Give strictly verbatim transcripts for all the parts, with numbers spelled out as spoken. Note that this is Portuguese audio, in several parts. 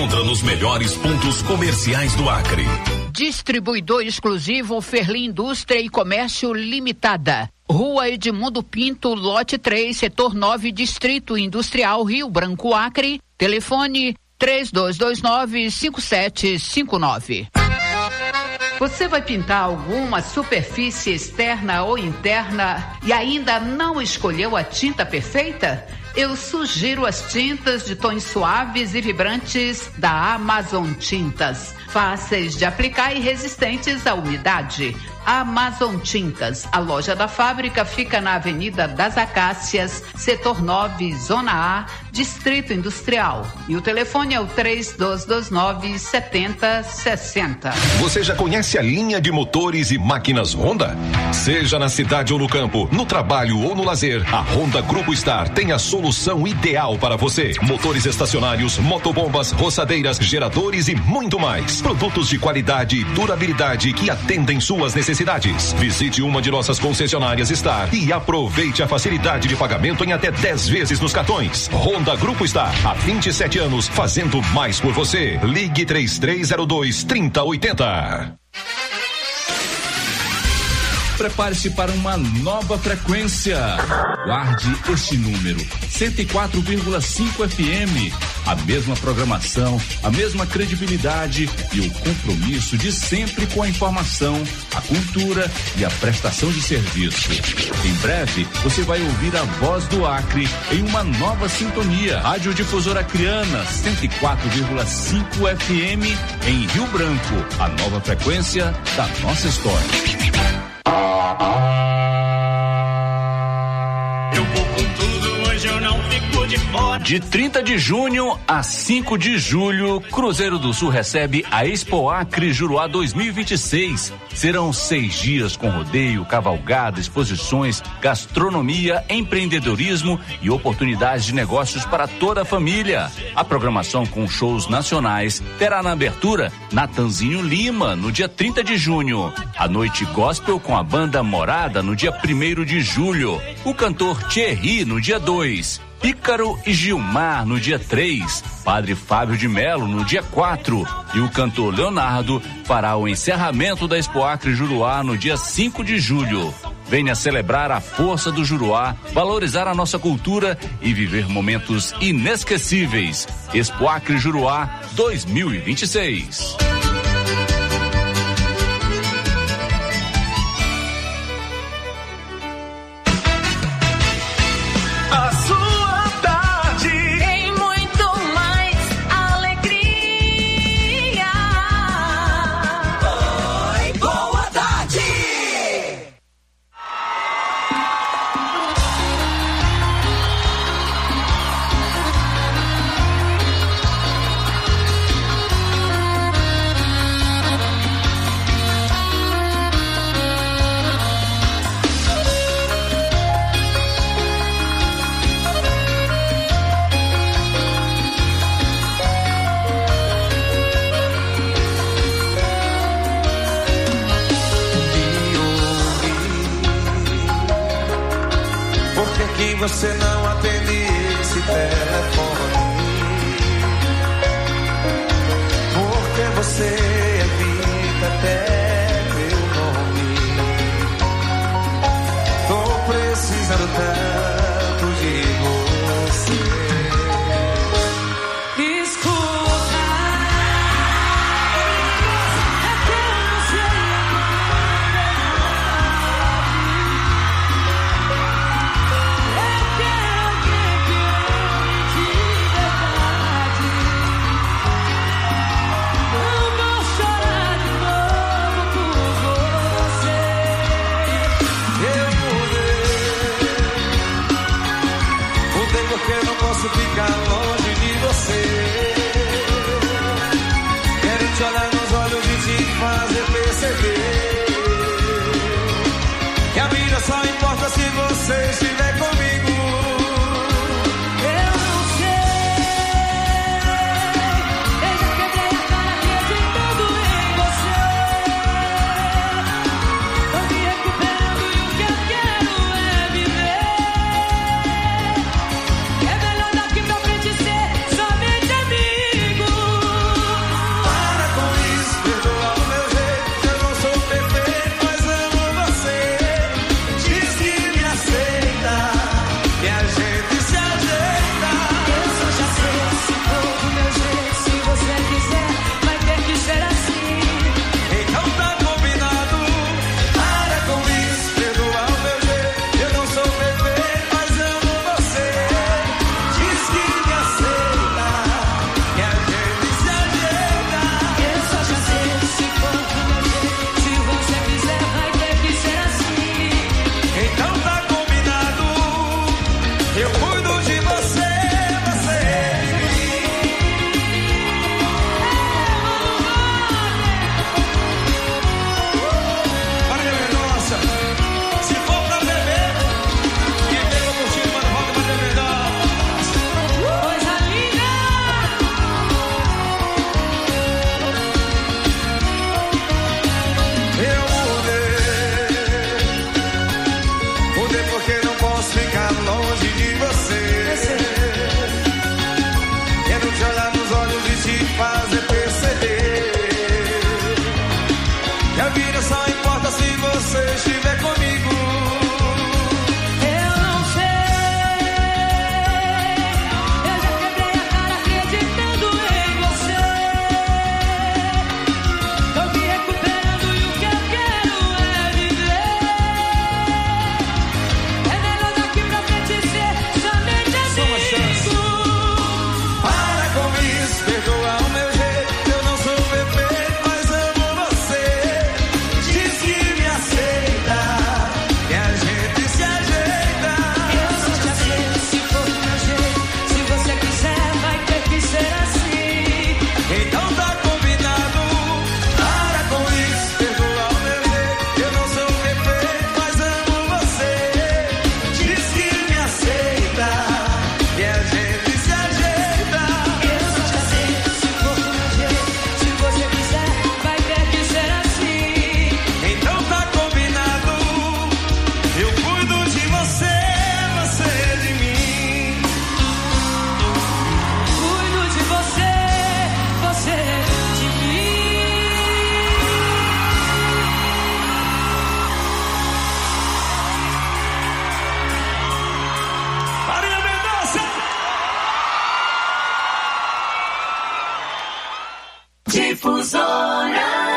encontra nos melhores pontos comerciais do Acre. Distribuidor exclusivo Ferli Indústria e Comércio Limitada. Rua Edmundo Pinto, lote três, setor nove, Distrito Industrial, Rio Branco, Acre. Telefone três dois dois nove, cinco sete cinco nove. Você vai pintar alguma superfície externa ou interna e ainda não escolheu a tinta perfeita? Eu sugiro as tintas de tons suaves e vibrantes da Amazon Tintas. Fáceis de aplicar e resistentes à umidade. Amazon Tintas. A loja da fábrica fica na Avenida das Acácias, setor nove, Zona A, Distrito Industrial. E o telefone é o três dois dois nove, sete zero seis zero. Você já conhece a linha de motores e máquinas Honda? Seja na cidade ou no campo, no trabalho ou no lazer, a Honda Grupo Star tem a solução ideal para você. Motores estacionários, motobombas, roçadeiras, geradores e muito mais. Produtos de qualidade e durabilidade que atendem suas necessidades. Visite uma de nossas concessionárias Star e aproveite a facilidade de pagamento em até dez vezes nos cartões. Honda Grupo Star, há vinte e sete anos, fazendo mais por você. Ligue três três zero dois, três zero oito zero. Prepare-se para uma nova frequência. Guarde este número, cento e quatro vírgula cinco F M. A mesma programação, a mesma credibilidade e o compromisso de sempre com a informação, a cultura e a prestação de serviço. Em breve, você vai ouvir a voz do Acre em uma nova sintonia. Rádio Difusora Acreana, cento e quatro vírgula cinco F M em Rio Branco. A nova frequência da nossa história. Eu vou com tudo, hoje eu não fico de fora. De trinta de junho a cinco de julho, Cruzeiro do Sul recebe a Expo Acre Juruá dois mil e vinte e seis. Serão seis dias com rodeio, cavalgada, exposições, gastronomia, empreendedorismo e oportunidades de negócios para toda a família. A programação com shows nacionais terá na abertura Natanzinho Lima, no dia trinta de junho. A noite gospel com a banda Morada, no dia primeiro de julho. O cantor Thierry, no dia dois. Pícaro e Gilmar no dia três, Padre Fábio de Melo no dia quatro e o cantor Leonardo fará o encerramento da Expo Acre Juruá no dia cinco de julho. Venha celebrar a força do Juruá, valorizar a nossa cultura e viver momentos inesquecíveis. Expo Acre Juruá dois mil e vinte e seis. Você não atende esse telefone? Porque você evita até meu nome. Tô precisando tanto de você. Difusora.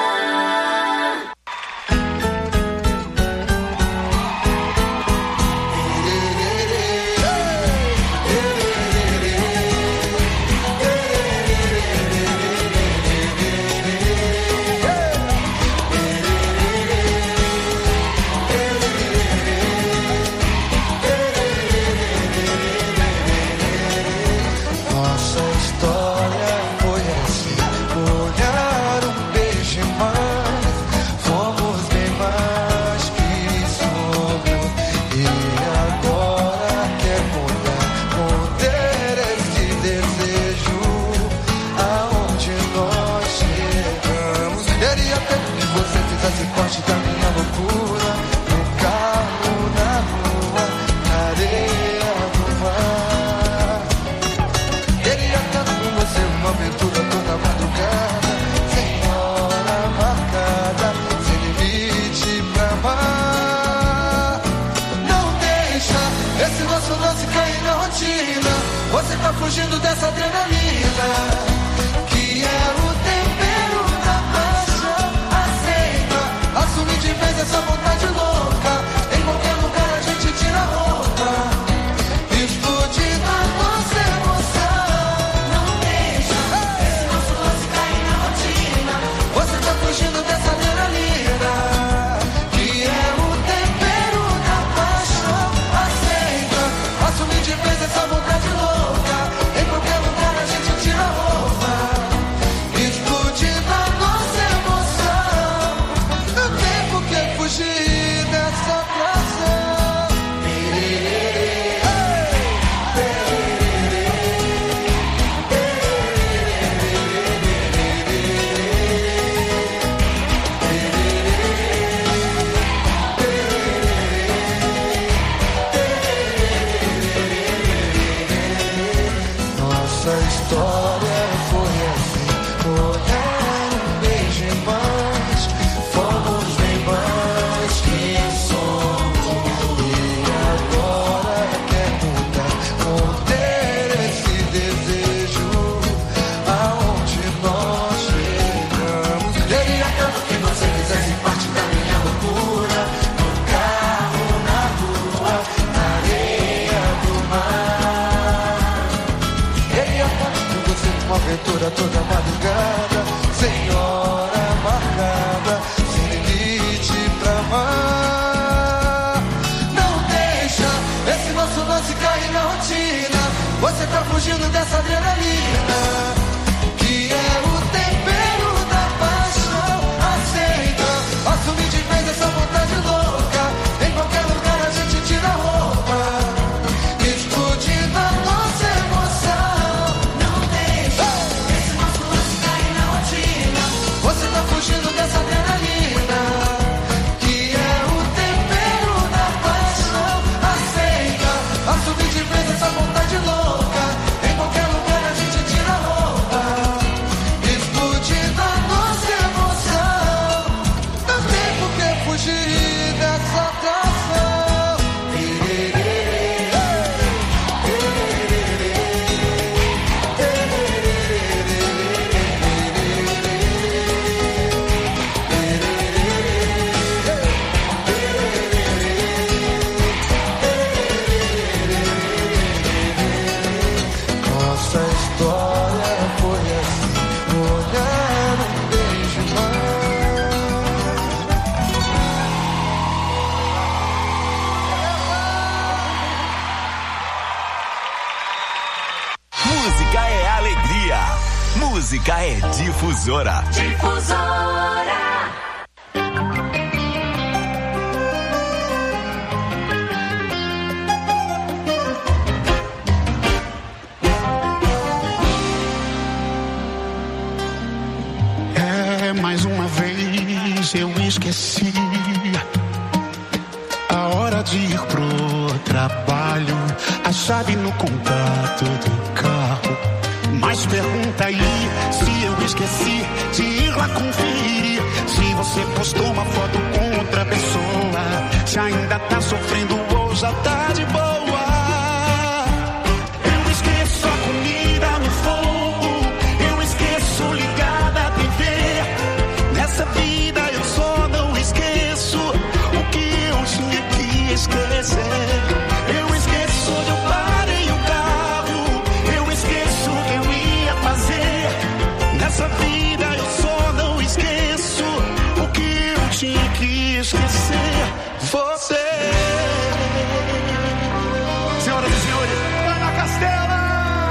Parte da minha loucura, no carro, na rua, na areia do mar. Queria tanto com você uma aventura toda madrugada, sem hora marcada, sem limite pra amar. Não deixa esse nosso lance cair na rotina. Você tá fugindo dessa adrenalina, que é o tempero da paixão. Assume de vez essa vontade louca. Em qualquer lugar a gente tira a roupa, explodindo a nossa emoção. Não deixa esse nosso lance cair na rotina. Você tá fugindo dessa adrenalina, que é o tempero da paixão. Aceita, assume de vez essa vontade louca. Em qualquer lugar a gente tira a roupa, explodindo a nossa emoção. Fugir dessa atração. Nossa história foi assim, olhar um beijo em mais, fomos bem mais que somos. E agora quer mudar, conter esse desejo aonde nós chegamos. Queria tanto que você fizesse parte da minha loucura, no carro, na rua, na areia do mar. Queria tanto com você uma aventura toda madrugada, sem hora marcada, sem limite pra amar. Não deixa esse nosso lance cair na rotina. Você tá fugindo dessa adrenalina, que é o tempero da paixão. Aceita, assume de vez essa vontade louca. Em qualquer lugar a gente tira a roupa, explodindo a nossa emoção. Não deixa esse nosso lance cair na rotina. Você tá fugindo dessa adrenalina, que é o tempero da paixão. Aceita, assume de vez essa vontade louca. Em qualquer lugar a gente tira a roupa, explodindo a nossa emoção. Não tem por que fugir dessa atração. Nossa história foi assim, olhar um beijo Música é alegria. Música é Difusora. Difusora. É, mais uma vez eu esqueci a hora de ir pro trabalho, a chave no contato do carro. Mas pergunta aí se eu esqueci de ir lá conferir se você postou uma foto com outra pessoa, se ainda tá sofrendo ou já tá de boa. Eu esqueço a comida no fogo, eu esqueço ligada a T você. Senhoras e senhores, Ana Castela.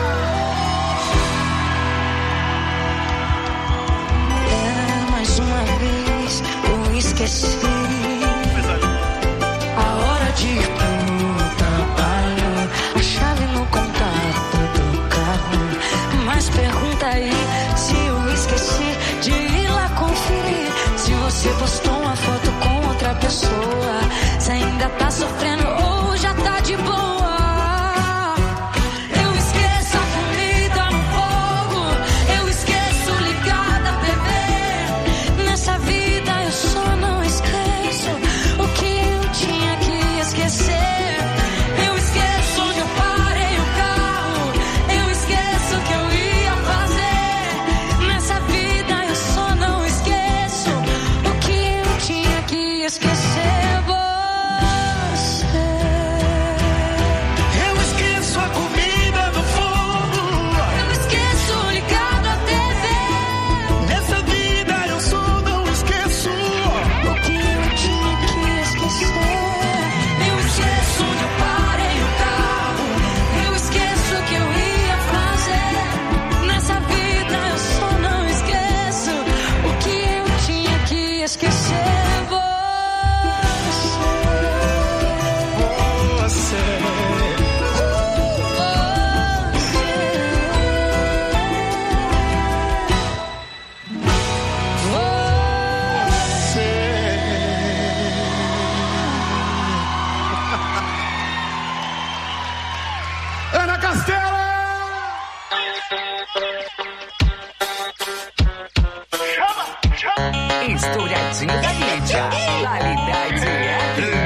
É, mais uma vez eu esqueci a hora de ir pro trabalho, a chave no contato do carro. Mas pergunta aí se eu esqueci de ir lá conferir se você postou uma foto com outra pessoa, se ainda tá sofrendo ou já tá de boa. Eu esqueço a comida no fogo, eu esqueço ligada a T V. Nessa vida eu só não esqueço o que eu tinha que esquecer. Eu esqueço onde eu parei o carro, eu esqueço o que eu ia fazer. Nessa vida eu só não esqueço o que eu tinha que esquecer. Eu esqueço a comida no fogo, Eu esqueço ligado a T V. nessa vida eu só não esqueço. O que eu tinha que esquecer. Eu esqueço onde eu parei o carro, eu esqueço o que eu ia fazer. Nessa vida eu só não esqueço o que eu tinha que esquecer. Você. Ana Castela! Estouradinho da mídia. Qualidade é.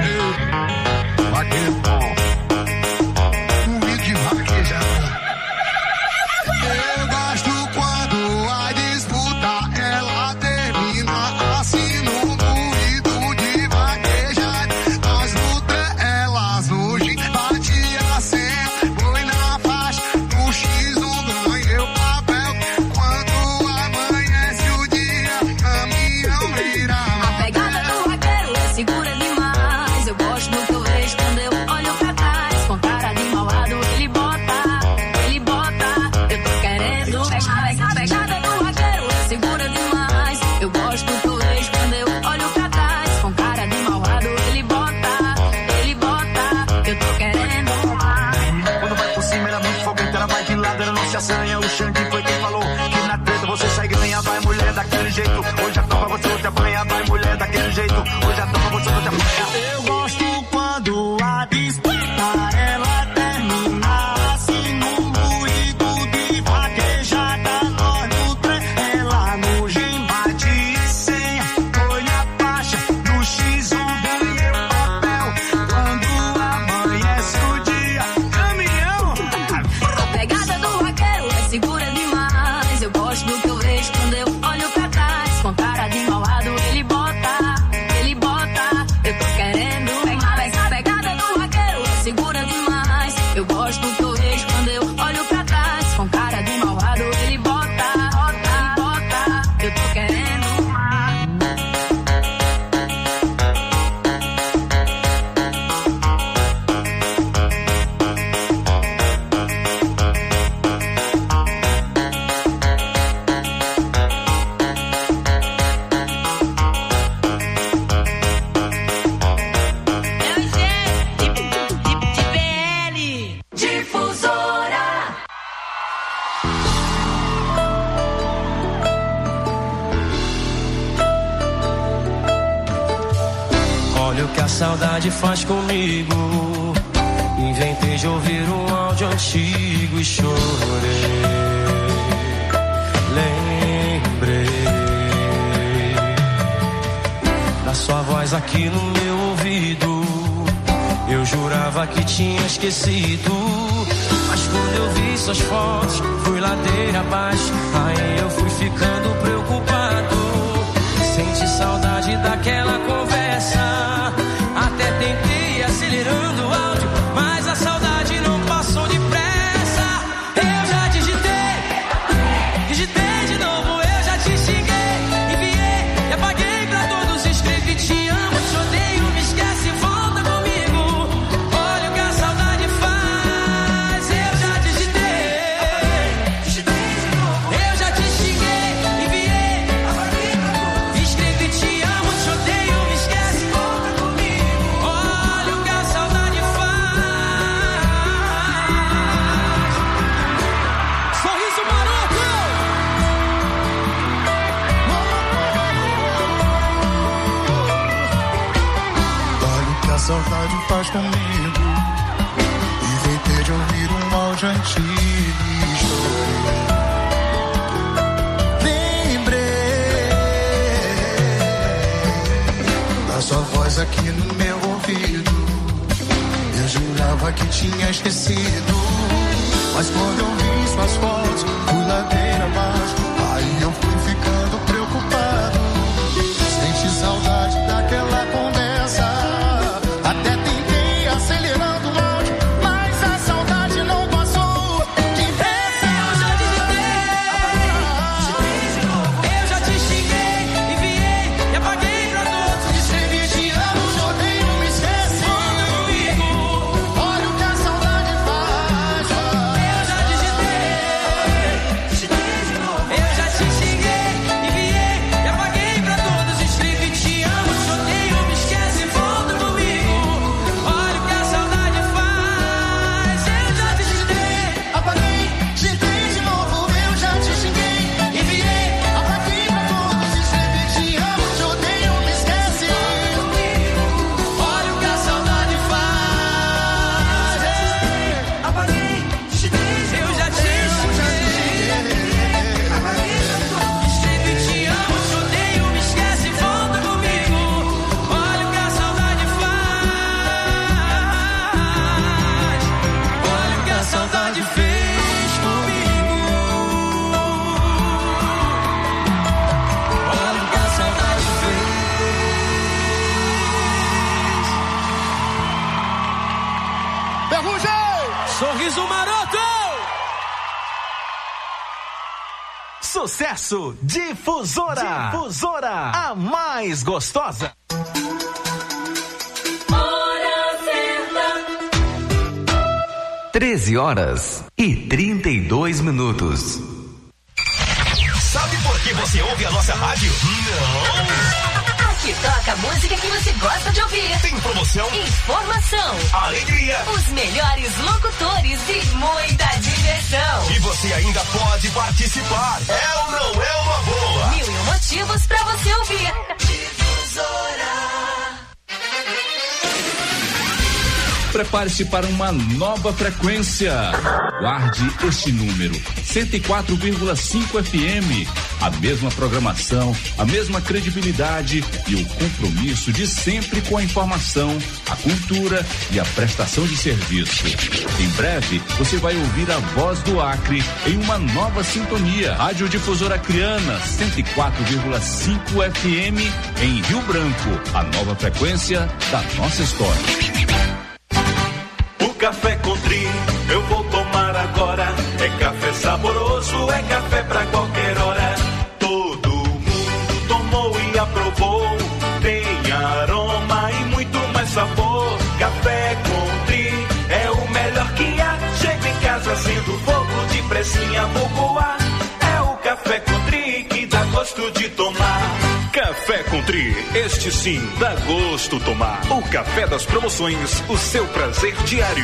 Eu gosto quando a disputa ela termina assim no ruído de vaquejar. Nós nutre elas hoje bate a senha, foi na faixa, no X um ganhei o papel. Quando amanhece o dia, caminhão vira. A pegada do vaqueiro é segura demais. Eu gosto do que eu vejo quando eu olho pra trás. Com cara de malvado ele bota, ele bota. Eu tô querendo pegar. A pegada do vaqueiro é segura demais. Eu gosto do que eu vejo quando eu olho pra trás. Com cara de malvado ele bota, ele bota. Eu tô querendo. Quando vai por cima, ela é muito foguete, ela vai de lado, ela não se assanha. O Xande foi quem falou que na treta você sai ganha, vai mulher daquele jeito. Hoje a topa você hoje apanha, vai mulher daquele jeito. Hoje a topa você hoje apanha. Eu gosto quando a disputa ela termina assim no ruído de vaquejada. Nós no trem, ela no gym bate e senha. Foi na faixa do X um ganhei o papel. Quando amanhece o dia, caminhão. A pegada do vaqueiro é segura demais. Eu gosto do que eu vejo quando eu olho pra trás. Com cara de malvado ele bota, ele bota. Eu tô querendo pegar. A pegada do vaqueiro é segura demais. Eu gosto do que eu vejo quando eu olho pra trás. Com cara de malvado ele bota, ele bota. Eu tô querendo. Difusora. Olha o que a saudade faz comigo. Inventei de ouvir um áudio antigo e chorei. Lembrei da sua voz aqui no meu ouvido. Eu jurava que tinha esquecido, mas quando eu vi suas fotos, fui ladeira abaixo. Aí eu fui ficando preocupado. Senti saudade daquela conversa. Até tentei ir acelerando o áudio, mas a saudade não passou depressa. Eu já digitei, digitei de novo, eu já te xinguei, enviei e apaguei pra todos. Escrevi te amo, te odeio, me esquece, vou. voz comigo inventei de ouvir um áudio antigo e chorei. Sua voz aqui no meu ouvido, eu jurava que tinha esquecido, mas quando eu vi suas fotos, fui ladeira abaixo, aí eu fui ficando preocupado. Senti saudade daquela conversa, até tentei acelerando o áudio, mas a saudade não passou depressa. Eu já digitei, eu já te xinguei, enviei e apaguei pra todos. Sorriso maroto! Sucesso Difusora. Difusora, a mais gostosa. treze horas e trinta e dois minutos. Sabe por que você ouve a nossa rádio? Não! Aqui toca a música que você gosta de ouvir. Tem promoção, informação, alegria, os melhores locutores e muita diversão. E você ainda pode participar. É ou não é uma boa? Mil e um motivos pra você ouvir. Difusora. Prepare-se para uma nova frequência. Guarde este número, cento e quatro vírgula cinco F M. A mesma programação, a mesma credibilidade e o compromisso de sempre com a informação, a cultura e a prestação de serviço. Em breve, você vai ouvir a voz do Acre em uma nova sintonia. Rádio Difusora Acreana, cento e quatro vírgula cinco F M em Rio Branco. A nova frequência da nossa história. Café Country, eu vou tomar agora. É café saboroso, é café pra qualquer hora. Todo mundo tomou e aprovou. Tem aroma e muito mais sabor. Café Country é o melhor que há. Chega em casa sendo fogo de pressinha, vou coar. É o Café Country que dá gosto de tomar. Café Country, este sim dá gosto tomar. O café das promoções, o seu prazer diário.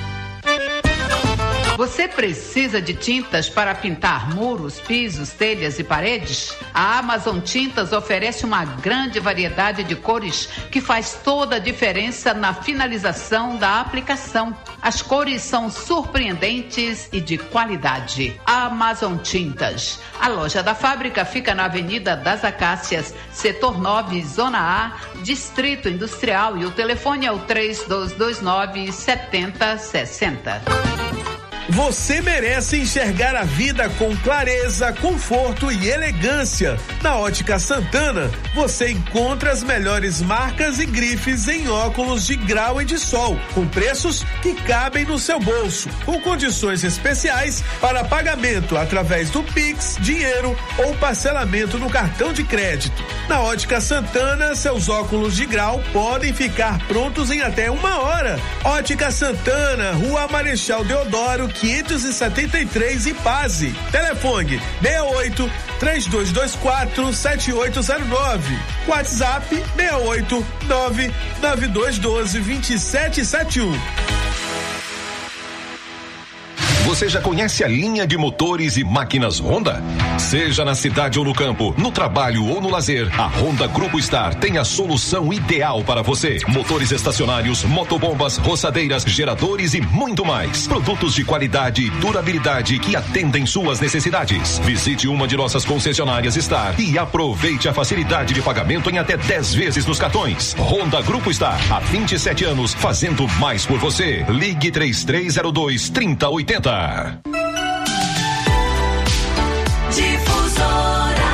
Você precisa de tintas para pintar muros, pisos, telhas e paredes? A Amazon Tintas oferece uma grande variedade de cores que faz toda a diferença na finalização da aplicação. As cores são surpreendentes e de qualidade. Amazon Tintas. A loja da fábrica fica na Avenida das Acácias, Setor nove, Zona A, Distrito Industrial, e o telefone é o três dois dois nove, sete zero seis zero. Você merece enxergar a vida com clareza, conforto e elegância. Na Ótica Santana, você encontra as melhores marcas e grifes em óculos de grau e de sol, com preços que cabem no seu bolso, com condições especiais para pagamento através do Pix, dinheiro ou parcelamento no cartão de crédito. Na Ótica Santana, seus óculos de grau podem ficar prontos em até uma hora. Ótica Santana, Rua Marechal Deodoro, quinhentos e setenta e três, Ipase. Telefone seis oito, três dois dois quatro, sete oito zero nove. WhatsApp seis oito, nove nove dois um dois, dois sete sete um. Você já conhece a linha de motores e máquinas Honda? Seja na cidade ou no campo, no trabalho ou no lazer, a Honda Grupo Star tem a solução ideal para você. Motores estacionários, motobombas, roçadeiras, geradores e muito mais. Produtos de qualidade e durabilidade que atendem suas necessidades. Visite uma de nossas concessionárias Star e aproveite a facilidade de pagamento em até dez vezes nos cartões. Honda Grupo Star, há vinte e sete anos, fazendo mais por você. Ligue três três zero dois, três zero oito zero. Difusora.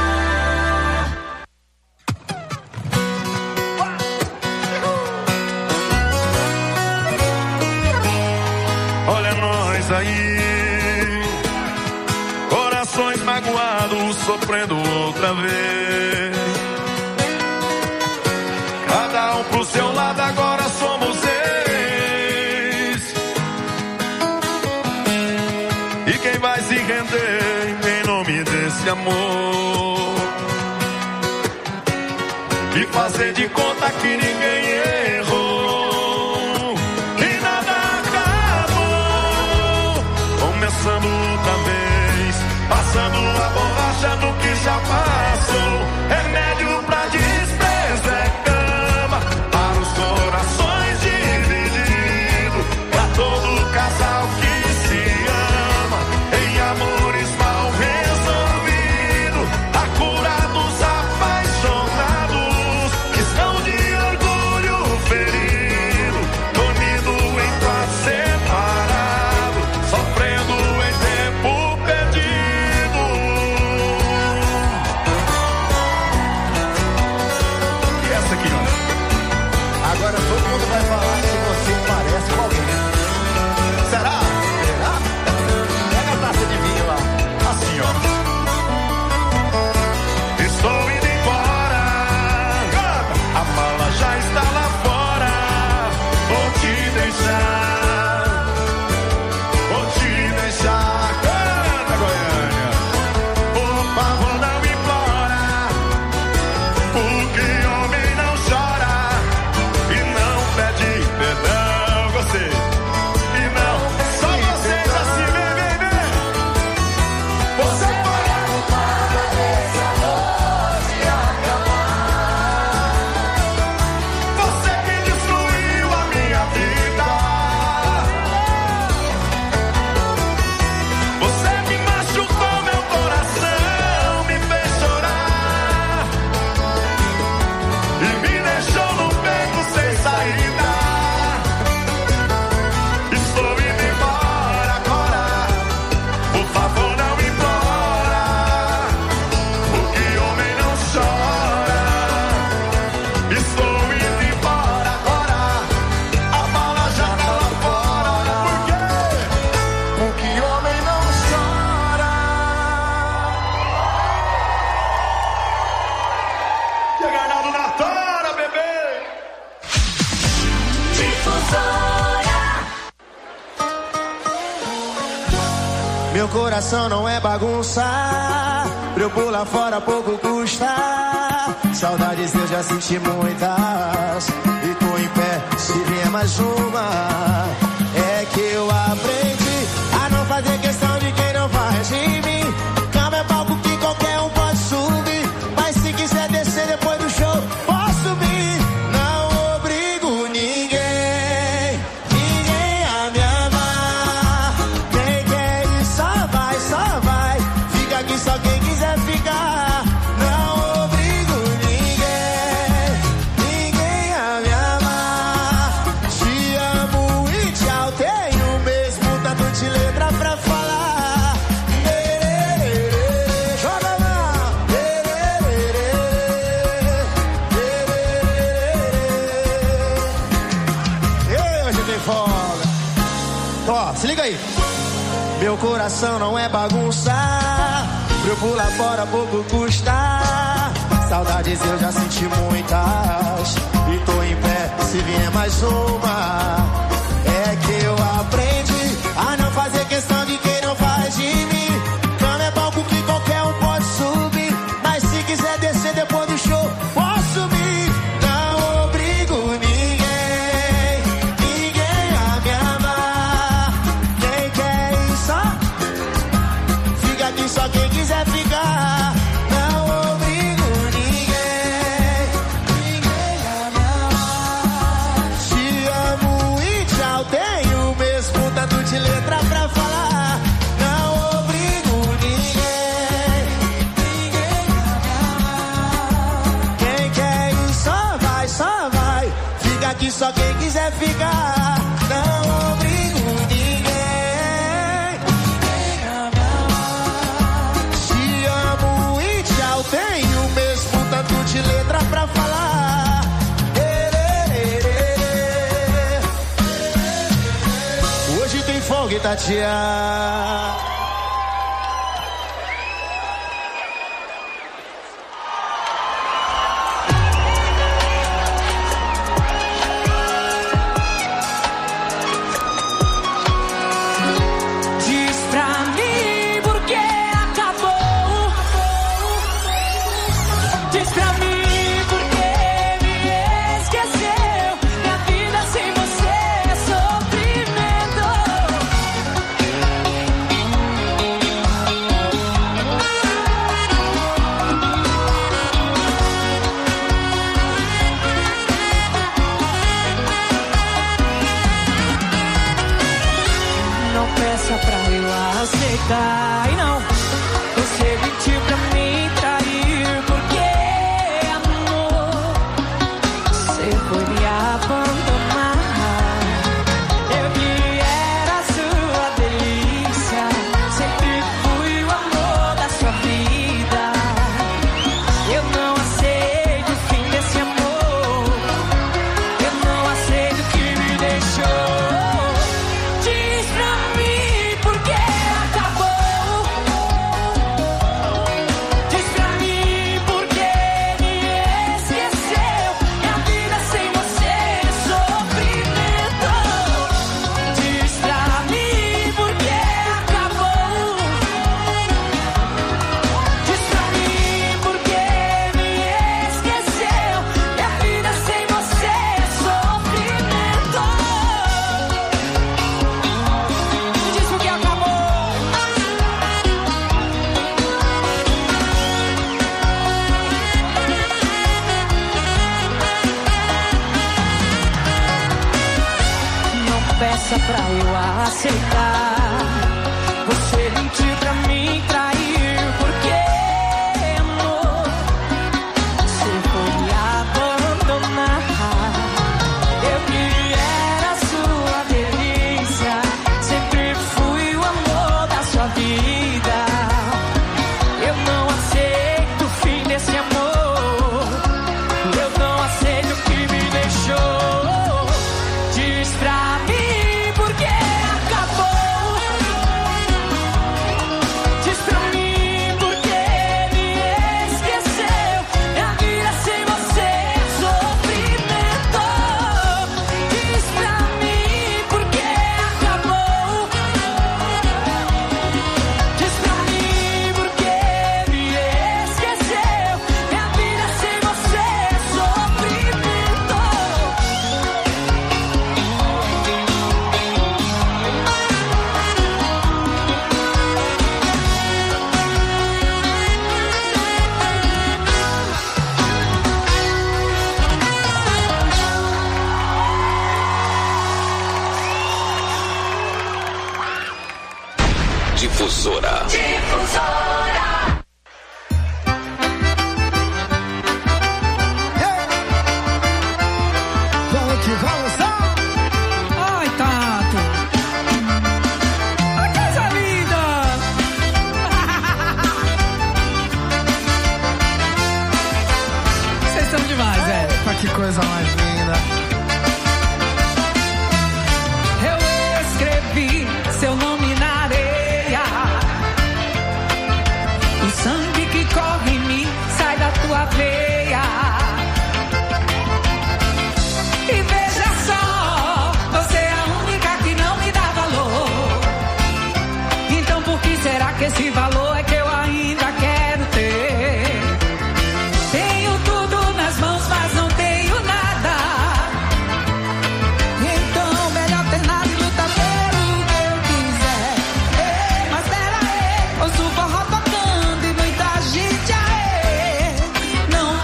Olha nós aí, corações magoados sofrendo outra vez. Cada um pro seu lado, agora somos ex. E quem vai se render em nome desse amor? E fazer de conta que ninguém errou. E nada acabou. Começando outra vez, passando a borracha no que já passou. Remédio pra desprezo é cama para os corações divididos. Pra todo casal que se ama em amores mal resolvidos. A cura dos apaixonados que estão de orgulho ferido, dormindo em quarto separado, sofrendo em tempo perdido. E essa aqui, ó. Agora todo mundo vai falar se você parece com alguém. Será? Será? Pega a taça de vinho lá. Assim, ó. Estou indo embora. A mala já está lá fora. Vou te deixar. Vou te deixar. Canta, Goiânia. Por favor, não implora. Porque homem não chora e não pede perdão. Você e não, só você já se vê, bebê. Você foi a culpada desse amor de acabar. Você que destruiu a minha vida. Você que machucou meu coração, me fez chorar e me deixou no beco sem saída. Estou indo embora agora. Por favor, não implora. Porque homem não chora. Estou indo embora agora. A bala já tá lá fora. Por quê? Porque homem não chora. Chegado na tora, bebê. Difusora. Meu coração não é bagunça, pra eu pular fora pouco custa. Saudades eu já senti muitas, e tô em pé se vier mais uma. É que eu aprendi a não fazer questão de quem não faz de mim. Cama é palco que qualquer um pode subir, mas se quiser descer depois do show, posso subir. Não obrigo ninguém, ninguém a me amar. Quem quer ir só vai, só vai. Fica aqui só quem quiser ficar. Não obrigo ninguém, ninguém a me amar. Te amo e tchau, tenho o mesmo tanto de letra pra falar. Ererê, joga lá. Ererê, ererê. Hoje tem folga. Ó, se liga aí. Meu coração não é bagunça, pra eu pular fora pouco custa. Saudades eu já senti muitas, e tô em pé se vier mais uma. É que eu aprendi a não fazer questão de quem não faz de mim. Cama é palco que qualquer um pode subir, mas se quiser descer depois do show, posso subir. Não obrigo ninguém, ninguém a me amar. Quem quer ir só quem quiser ficar. Não obrigo ninguém. Te amo e tchau. Tenho o mesmo tanto de letra pra falar. Hoje tem folga e Tatiana. Ai não, você mentiu pra mim, trair, porque amor, você foi me abandonar. Eu que era sua delícia, sempre fui o amor da sua vida. Eu não aceito o fim desse amor, eu não aceito que me deixou. Diz pra mim por que pra eu aceitar. Você mentiu pra mim, trair, porque amor, você foi me abandonar. Eu que era sua delícia, sempre fui o amor da sua vida. Eu não aceito o fim desse amor, eu não aceito o que me deixou. Diz pra mim Difusora. Difusora. Vamos que vamos, Ai, Tato. Ai, coisa linda. Vocês são demais, é. Epa, que coisa mais linda. Eu escrevi seu nome na areia. O sangue que corre em mim sai da tua veia. E veja só, você é a única que não me dá valor. Então por que será que esse valor é que eu ainda quero ter? Tenho tudo nas mãos, mas não tenho nada. Então melhor ter nada e lutar pelo que eu quiser. Ei, mas pera aí, ouço o forró tocando e muita gente aí. Não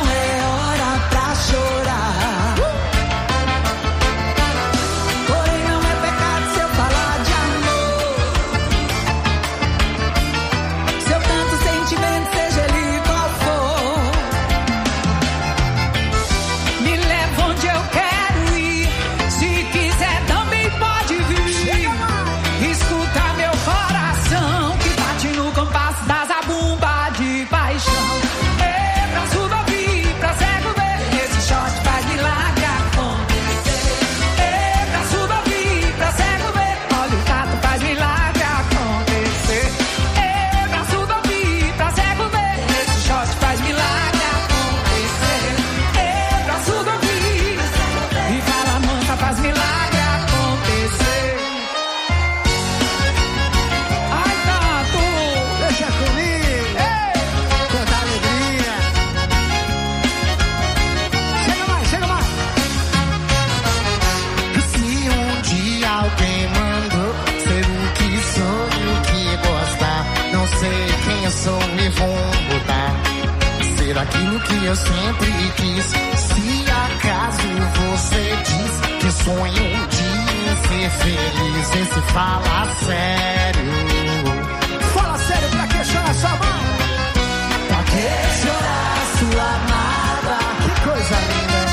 ser aquilo que eu sempre quis. Se acaso você diz que sonha um dia em ser feliz, esse fala sério. Fala sério, pra que chorar sua amada? Pra que chorar sua amada? Que coisa linda.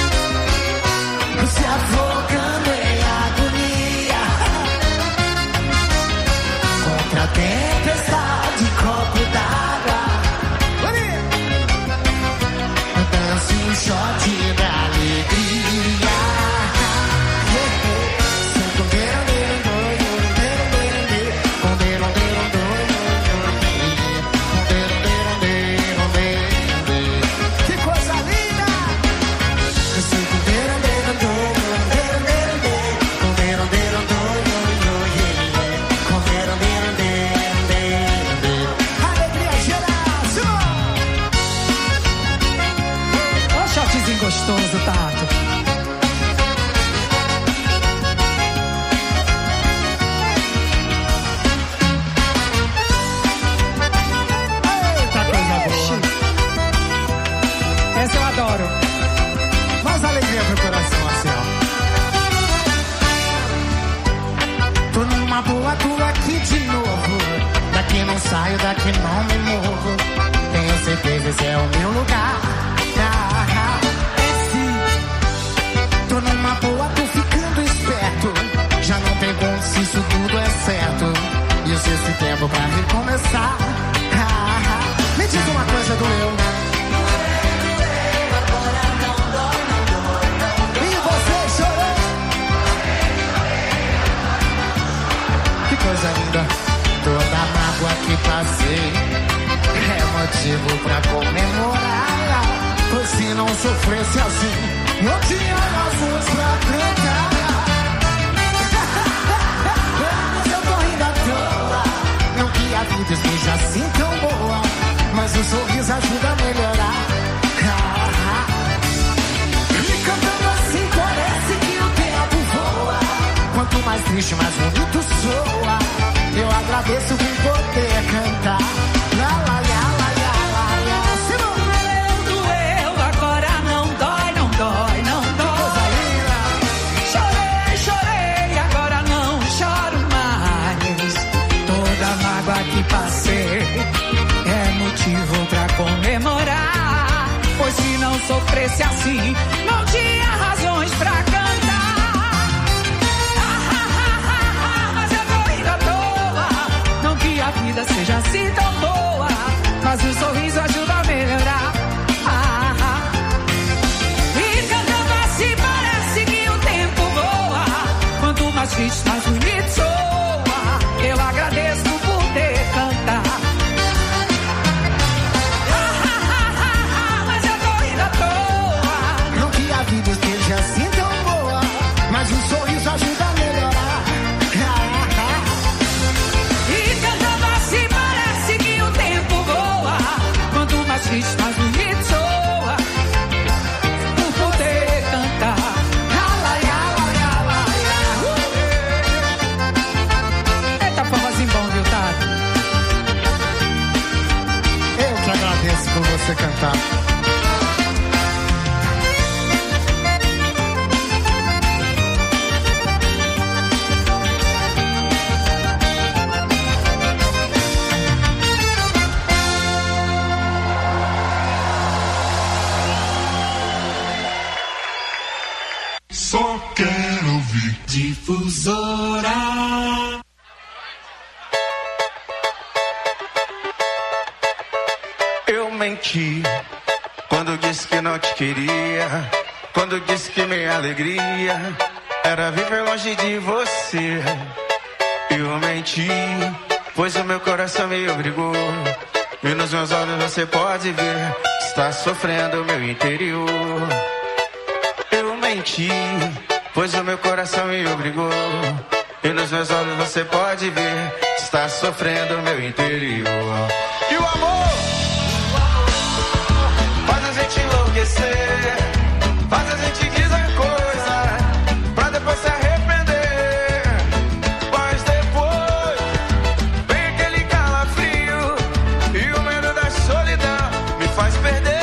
Se afogando em agonia contra a tempestade, copo d'água. Dance um shot da alegria. Que coisa linda! Alegria geral! Ó, shotzinho gostoso, Tato. Eita, coisa boa. Essa eu adoro. Mais alegria pro coração, assim, ó. Tô numa boa, tô aqui de novo. Daqui não saio, daqui não me movo. Tenho certeza esse é o meu lugar. Ah, é sim. Tô numa boa, tô ficando esperto. Já não pergunto se isso tudo é certo. E eu sei esse tempo pra recomeçar. Ah, me diz uma coisa do eu. E você chorou? Que coisa linda. Toda a mágoa que passei é motivo pra comemorar. Pois se não sofresse assim, não tinha razões pra cantar. Mas eu tô rindo à toa. Não que a vida esteja assim tão boa, mas o sorriso ajuda a melhorar. E cantando assim parece que o tempo voa. Quanto mais triste, mais bonito soa. Eu agradeço por poder cantar. Lá, lá, lá, lá, lá, lá, lá. Se não doeu, agora não dói, não dói, não dói. Chorei, chorei, agora não choro mais. Toda mágoa que passei é motivo pra comemorar. Pois se não sofresse assim, não tinha razões pra cantar. A vida seja assim tão boa, mas o sorriso ajuda a melhorar. Ah, ah. E cantando assim parece que o tempo voa. Quanto mais triste, mais bonito soa. Eu agradeço por poder cantar. Ah, ah, ah, ah, ah, mas eu tô rindo à toa. Não que a vida esteja assim tão boa, mas o sorriso ajuda a melhorar. Mais triste, mais bonito soa por poder cantar. Eita, forrozinho bom, viu, Tato? Eu que agradeço por você cantar. Só quero ouvir Difusora. Eu menti quando disse que não te queria, quando disse que minha alegria era viver longe de você. Eu menti, pois o meu coração me obrigou, e nos meus olhos você pode ver, está sofrendo o meu interior. Menti, pois o meu coração me obrigou, e nos meus olhos você pode ver, está sofrendo o meu interior. E o amor faz a gente enlouquecer, faz a gente dizer coisa pra depois se arrepender. Mas depois vem aquele calafrio, e o medo da solidão me faz perder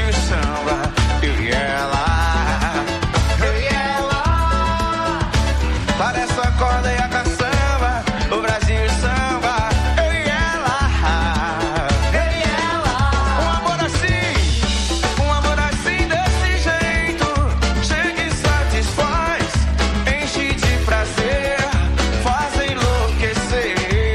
o samba, eu e ela, eu e ela. Parece a corda e a caçamba, o Brasil e o samba, eu e ela, eu e ela. Um amor assim, um amor assim desse jeito, chega e satisfaz, enche de prazer, faz enlouquecer.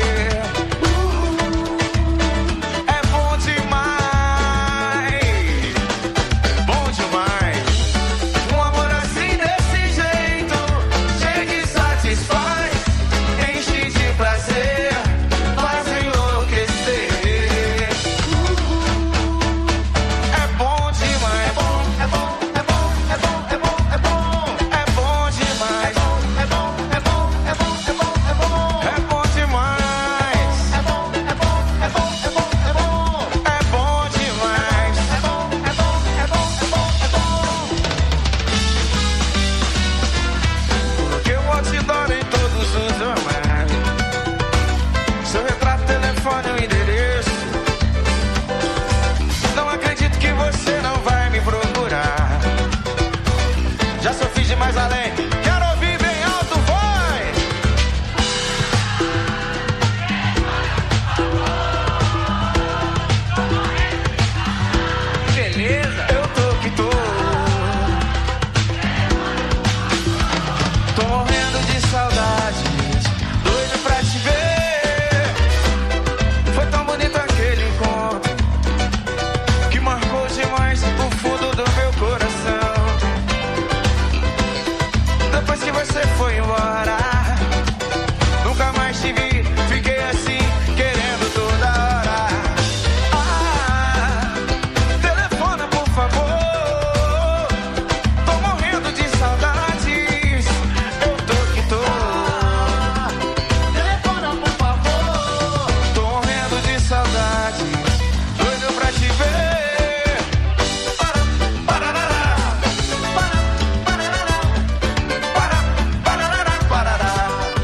É bom demais, bom demais. Um amor assim desse jeito, chega e satisfaz, enche de prazer, faz enlouquecer. É bom demais, é bom, é bom, é bom, é bom, é bom, é bom, é bom demais. É bom, é bom, é bom, é bom, é bom, é bom demais. É bom, é bom, é bom, é bom, é bom, é bom demais. É bom, é bom, é bom, é bom, é bom. Coloquei o outdoor em todos os jornais, seu retrato, telefone, o endereço. Não acredito que você não vai me procurar. Já sofri de mais além. Quero ouvir bem alto, vai! Beleza, eu tô que tô. Tô morrendo de saudades, doido pra te ver. Foi tão bonito aquele encontro que marcou demais o fundo do meu coração. Depois que você foi embora, nunca mais te vi, fiquei assim, querendo toda hora. Ah, telefona por favor, tô morrendo de saudades, eu tô que tô. Telefona por favor, tô morrendo de saudades, doido pra te ver. Para, parará, para, parará, para, parará, parará.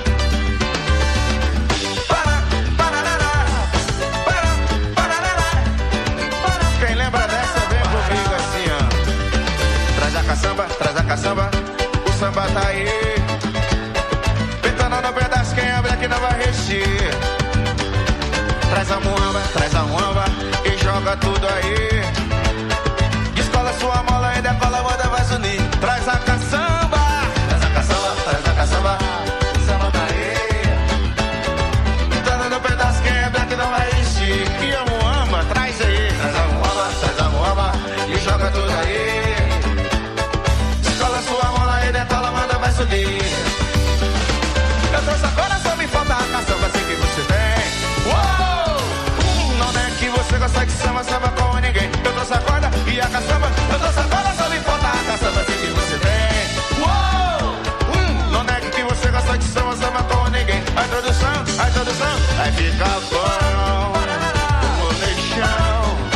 Para, parará, para, parará. Quem lembra dessa, vem comigo assim, ó. Traz a caçamba, traz a caçamba, o samba tá aí. Pentando no pedaço, quem abre aqui não vai resistir. Traz a muamba, traz a muamba e joga tudo aí. Descola sua mola e decola, manda vai unir. Traz a caçamba, traz a caçamba, traz a caçamba, o samba tá aí. Pentando no pedaço, quem abre aqui não vai resistir. E a muamba, traz aí. Traz a muamba, traz a muamba e joga tudo aí. Descola sua mola e decola, manda vai subir. Eu trouxe agora, só me falta a caçamba, sei que você tem. Uou! Hum, não é que você gosta de samba, samba como ninguém. Eu trouxe a corda e a caçamba, eu trouxe agora, só me falta a caçamba, sei que você tem. Uou! Hum, não é que você gosta de samba, samba como ninguém. A introdução, a introdução, vai ficar bom. Vou deixar.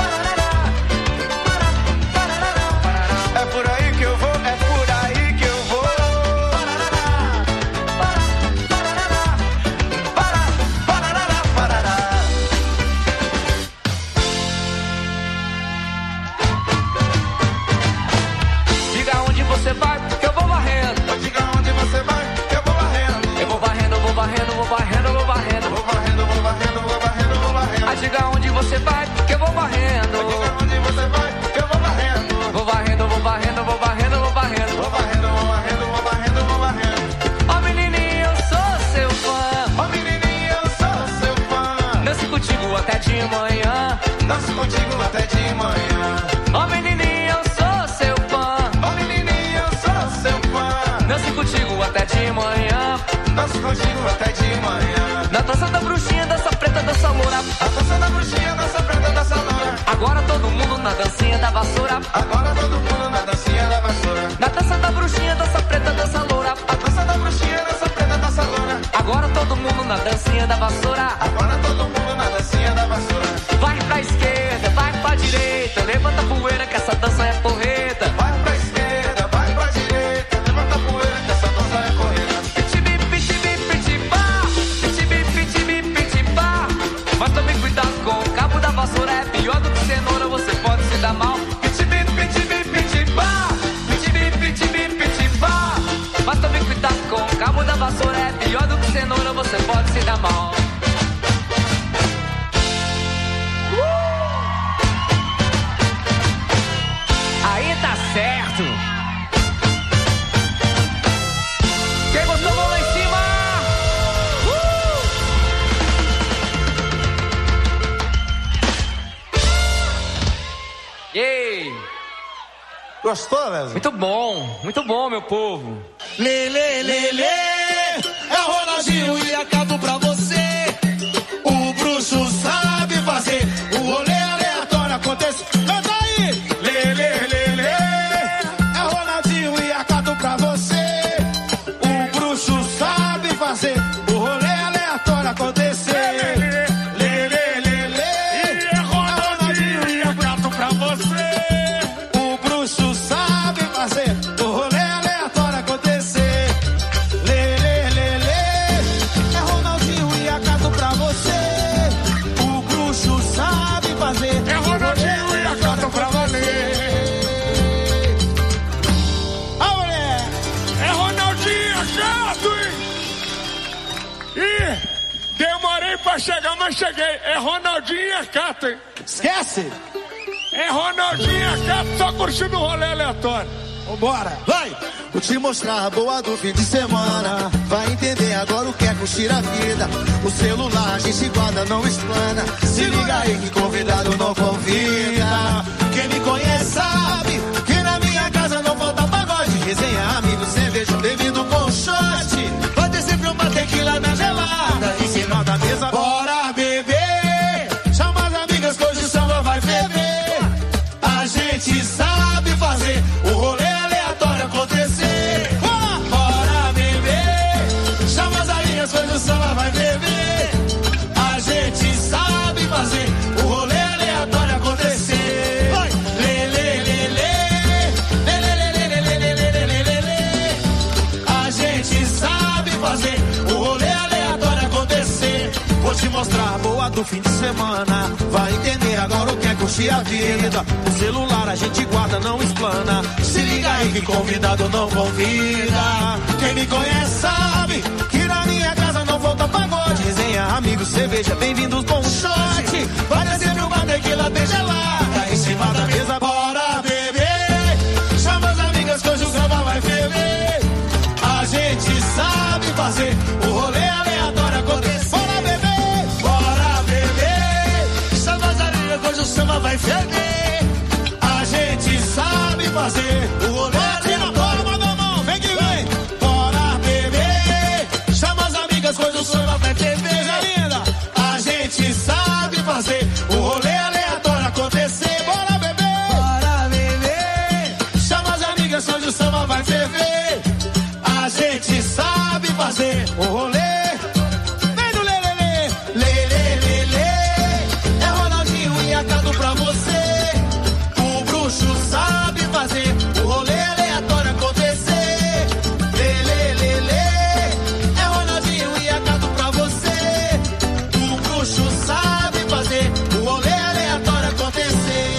É por aí que eu vou, é por aí que eu vou. Para, parará, parará. Diga onde você vai, que eu vou varrendo. Diga onde você vai, que eu vou varrendo. Eu vou varrendo, vou varrendo, vou varrendo, vou varrendo. Vou varrendo, vou varrendo, vou varrendo, vou varrendo. Ah, diga onde você vai, que eu vou varrendo. Diga onde você vai, que eu vou varrendo. Vou varrendo, vou varrendo, vou varrendo, vou varrendo. Vou varrendo, vou varrendo, vou varrendo, vou varrendo. Ó menininho, eu sou seu fã. Ó menininho, eu sou seu fã. Danço contigo até de manhã. Danço contigo até de manhã. Ó menininho, eu sou seu fã. Ó menininho, eu sou seu fã. Danço contigo até de manhã. Danço contigo até de manhã. Na dança da bruxinha, dança preta, dança loura. A dança da bruxinha, dança preta, dança loura. Agora todo mundo na dancinha da vassoura. Agora todo mundo na dancinha da vassoura. Na dança da bruxinha, dança preta, dança loura. A dança da bruxinha, dança preta, dança loura. Agora todo mundo na dancinha da vassoura. Agora todo mundo na dancinha da vassoura. Vai pra esquerda, vai pra direita, levanta a poeira que essa dança é porreta. Vai pra esquerda, vai pra direita, levanta a poeira que essa dança é porreta. Pitibi, pitibi, pitibá, pitibi, pitibi, pitibá. Mas tome cuidado com o cabo da vassoura, é pior do que cenoura, você pode se dar mal. Pitibi, Gostou, Léo? Muito bom, muito bom, meu povo. Lê, lê, lê, lê, é o Ronaldinho e a Cato pra você. O bruxo sabe fazer, o rolê aleatório acontece. Canta aí! Lê, lê, lê, lê, é o Ronaldinho e a Cato pra você. O bruxo sabe fazer, o rolê aleatório acontecer. Lê, lê, lê, lê, é o Ronaldinho e a Cato pra você. O bruxo sabe fazer, o rolê aleatório acontecer. Lê, lê, lê, lê, é Ronaldinho e a Cato pra você. O bruxo sabe fazer, é Ronaldinho e a Cato pra você. A mulher, É Ronaldinho e a Cato, hein? Ih, demorei pra chegar, mas cheguei. É Ronaldinho e a Cato, hein? Esquece! É Ronaldinho e a Cato só curtindo o rolê aleatório. Vambora, vai! Vou te mostrar a boa do fim de semana. Vai entender agora o que é curtir a vida. O celular a gente guarda, não explana. Se liga aí que convidado não convida. Quem me conhece sabe que na minha casa não falta pagode. Resenha, amigo, cerveja, bebido com shot. Vai ter sempre uma tequila na gelada. Em cima da mesa, bora beber. Chama as amigas que hoje o samba vai ferver. A gente sabe fazer o rolê aleatório acontecer. Bora beber. Chama as amigas que hoje o samba vai ferver. A gente sabe fazer o rolê aleatório acontecer. Vai. Lê, lê, lê, lê. Lê, lê, lê, lê, lê, lê, lê, lê, lê, lê. A gente sabe fazer o rolê aleatório acontecer. Vou te mostrar a boa do fim de semana. Vai entender agora o que é curtir a vida. O celular a gente guarda, não explana. Se liga aí que convidado não convida. Quem me conhece sabe que na minha casa não falta pagode. Resenha, amigos, cerveja, bem-vindos com um shot. Vai ter sempre uma tequila bem gelada. Em cima da mesa, bora beber. Chama as amigas que hoje o samba vai ferver. A gente sabe fazer o rolê aleatório acontecer. Bora beber, bora beber. Chama as amigas que hoje o samba vai ferver. A gente sabe fazer o rolê aleatório. Manda a mão, vem que vem. Bora beber. Chama as amigas que hoje o samba vai ferver. Linda. A gente sabe fazer o rolê aleatório acontecer. Bora beber, bora beber. Chama as amigas que hoje o samba vai ferver. A gente sabe fazer o rolê. Vem do lê, lê, lê. Lê, lê, lê, lê. É Ronaldinho e a Cato pra você. O bruxo sabe fazer o rolê aleatório acontecer. Lê, lê, lê, lê. É Ronaldinho e a Cato pra você. O bruxo sabe fazer o rolê aleatório acontecer.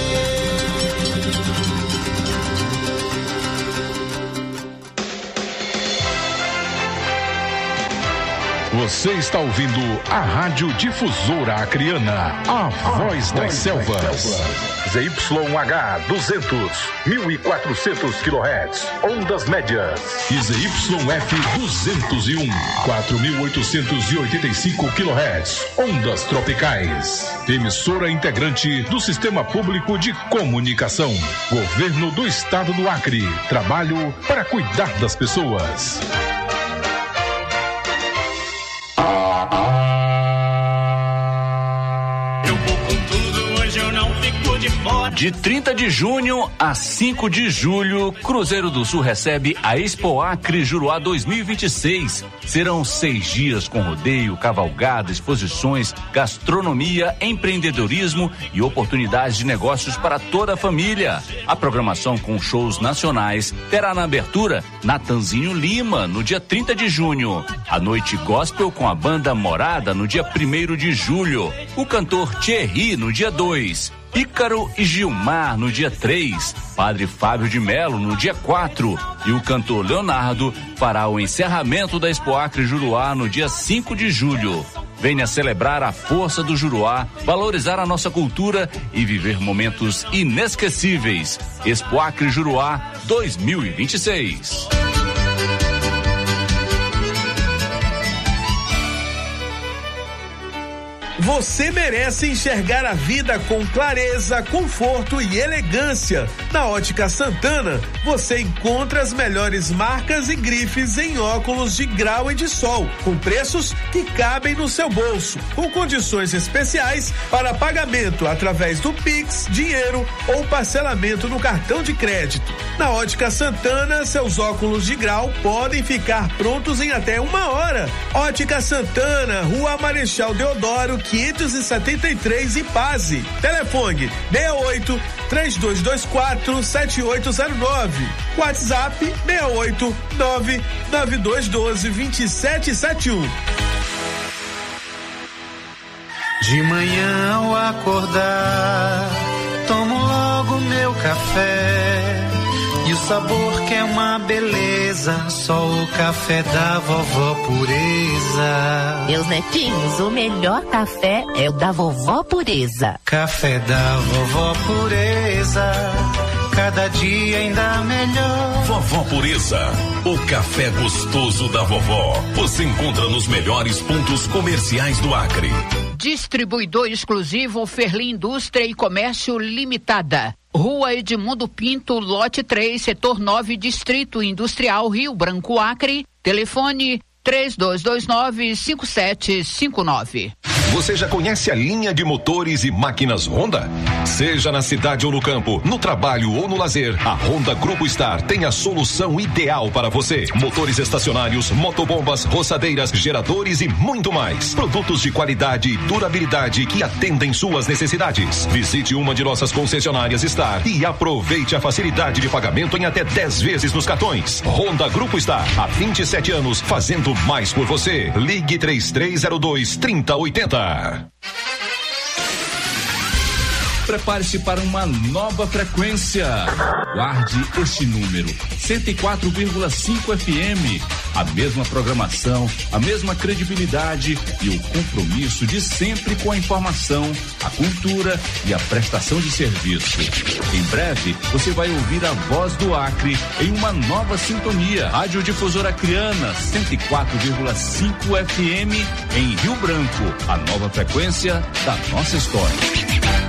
Você está ouvindo a Rádio Difusora Acreana, a voz das selvas. Z Y H duzentos, mil e quatrocentos quilohertz, ondas médias. E Z Y F duzentos e um, quatro mil oitocentos e oitenta e cinco quilohertz, ondas tropicais. Emissora integrante do Sistema Público de Comunicação. Governo do Estado do Acre. Trabalho para cuidar das pessoas. De trinta de junho a cinco de julho, Cruzeiro do Sul recebe a Expo Acre Juruá dois mil e vinte e seis. Serão seis dias com rodeio, cavalgada, exposições, gastronomia, empreendedorismo e oportunidades de negócios para toda a família. A programação com shows nacionais terá na abertura Natanzinho Lima, no dia trinta de junho. A noite gospel com a banda Morada, no dia primeiro de julho. O cantor Thierry, no dia dois. Ícaro e Gilmar no dia três, Padre Fábio de Melo no dia quatro e o cantor Leonardo fará o encerramento da Expo Acre Juruá no dia cinco de julho. Venha celebrar a força do Juruá, valorizar a nossa cultura e viver momentos inesquecíveis. Expo Acre Juruá dois mil e vinte e seis. Você merece enxergar a vida com clareza, conforto e elegância. Na Ótica Santana, você encontra as melhores marcas e grifes em óculos de grau e de sol, com preços que cabem no seu bolso, com condições especiais para pagamento através do Pix, dinheiro ou parcelamento no cartão de crédito. Na Ótica Santana, seus óculos de grau podem ficar prontos em até uma hora. Ótica Santana, Rua Marechal Deodoro, quinhentos e setenta e três, Ipase. Telefone seis oito, três dois dois quatro, sete oito zero nove. WhatsApp seis oito, nove nove dois um dois, dois sete sete um. De manhã ao acordar, tomo logo meu café. E o sabor que é uma beleza, só o café da vovó Pureza. Meus netinhos, o melhor café é o da vovó Pureza. Café da vovó Pureza, cada dia ainda melhor. Vovó Pureza, o café gostoso da vovó. Você encontra nos melhores pontos comerciais do Acre. Distribuidor exclusivo Ferli Indústria e Comércio Limitada. Rua Edmundo Pinto, lote três, setor nove, Distrito Industrial, Rio Branco, Acre. Telefone três dois dois nove, cinco sete cinco nove. Você já conhece a linha de motores e máquinas Honda? Seja na cidade ou no campo, no trabalho ou no lazer, a Honda Grupo Star tem a solução ideal para você. Motores estacionários, motobombas, roçadeiras, geradores e muito mais. Produtos de qualidade e durabilidade que atendem suas necessidades. Visite uma de nossas concessionárias Star e aproveite a facilidade de pagamento em até dez vezes nos cartões. Honda Grupo Star, há vinte e sete anos, fazendo mais por você. Ligue três três zero dois, trinta oitenta. Prepare-se para uma nova frequência. Guarde este número, cento e quatro vírgula cinco F M. A mesma programação, a mesma credibilidade e o compromisso de sempre com a informação, a cultura e a prestação de serviço. Em breve, você vai ouvir a voz do Acre em uma nova sintonia. Rádio Difusora Acreana, cento e quatro vírgula cinco F M em Rio Branco. A nova frequência da nossa história.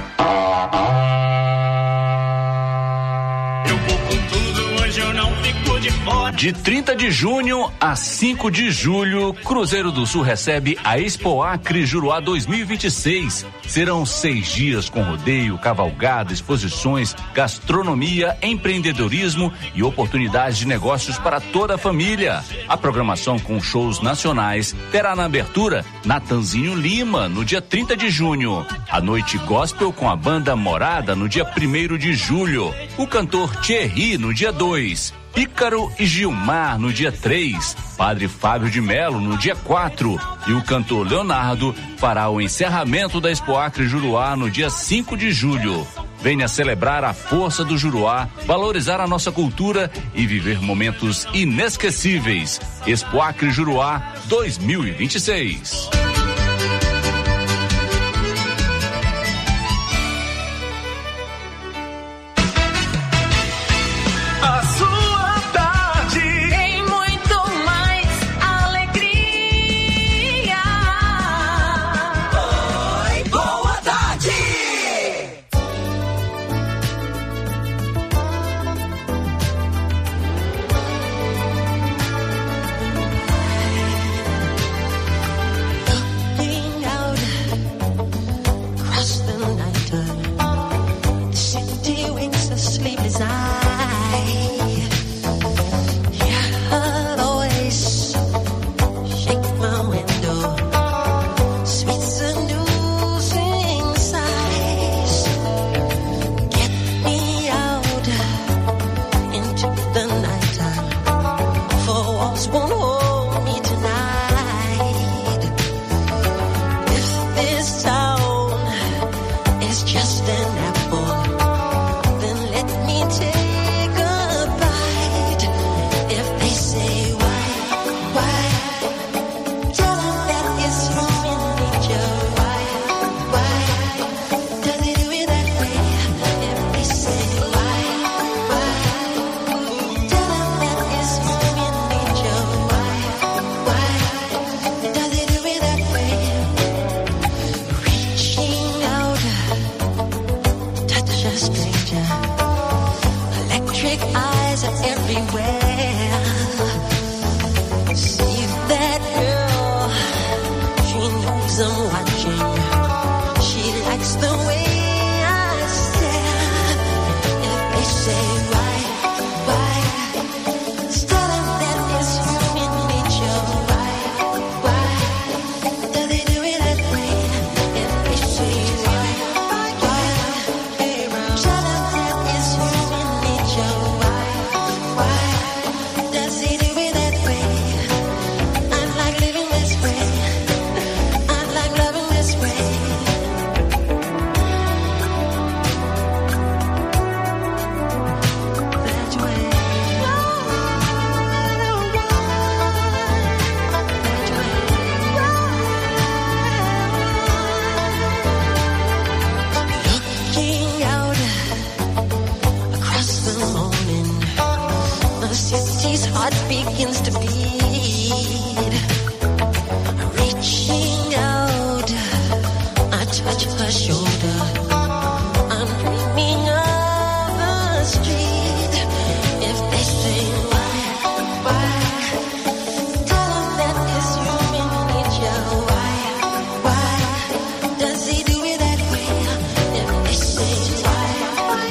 Eu vou com tudo, hoje eu não fico de fora. De trinta de junho a cinco de julho, Cruzeiro do Sul recebe a Expo Acre Juruá dois mil e vinte e seis. Serão seis dias com rodeio, cavalgada, exposições, gastronomia, empreendedorismo e oportunidades de negócios para toda a família. A programação com shows nacionais terá na abertura Natanzinho Lima, no dia trinta de junho. A noite gospel com a banda Morada, no dia primeiro de julho. O cantor Thierry, no dia dois. Ícaro e Gilmar no dia três, Padre Fábio de Melo no dia quatro e o cantor Leonardo fará o encerramento da Expo Acre Juruá no dia cinco de julho. Venha celebrar a força do Juruá, valorizar a nossa cultura e viver momentos inesquecíveis. Expo Acre Juruá dois mil e vinte e seis. everywhere. See that girl, she knows I'm watching. She likes the way I stare. If they say why, why, still that is human nature. Why, why, do they do it that way? If they say why, why, shut up, that is human nature. Why, why, does he do it that way? I like living this way. I like loving this way. That way. Looking out across the morning, the city's heart begins to beat. Reaching out, I touch her shoulder. I'm dreaming of a street. If they say why, why, tell them that is human nature. Why, why, does he do it that way? If they say why, why,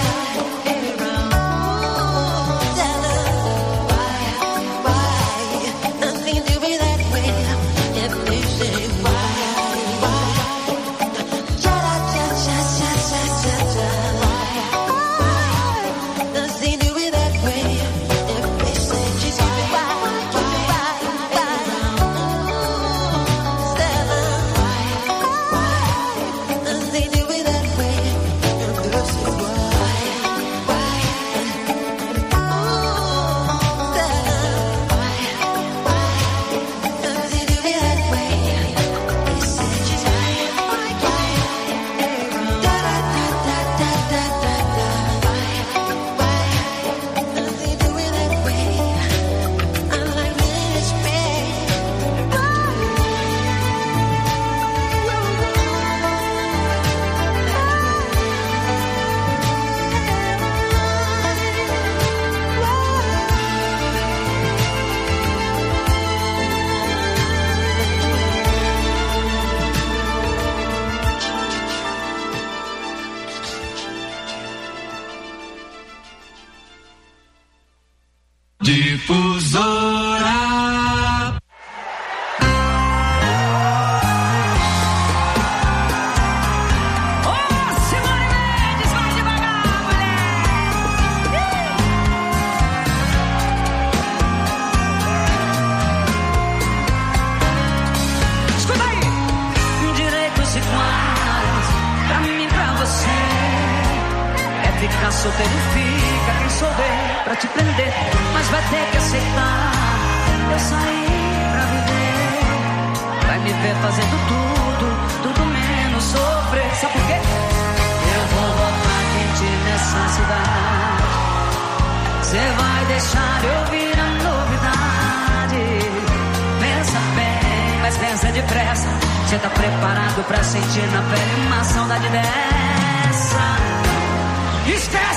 tell them why, why, does he do it that way? If they say why, why, cha cha cha cha cha cha cha cha, why, does he do it that way? If they say she's why, why, why, why, Stella, why, why, does he do it that way? If they say why, why, Stella, why, why, does he do it that way? They say she's why, why, da da da da da da da da, why, why, does he do it that way? I like this way. Difusora. Escuta aí. Direitos iguais pra mim, pra você. É ficar solteiro, fica quem souber pra te prender. Mas vai ter que aceitar. Eu saí pra viver. Vai me ver fazendo tudo, tudo menos sofrer. Sabe por quê? Eu vou botar quente nessa cidade. Cê vai deixar eu ouvir a novidade. Pensa bem, mas pensa depressa. Cê tá preparado pra sentir na pele uma saudade dessa? Esquece!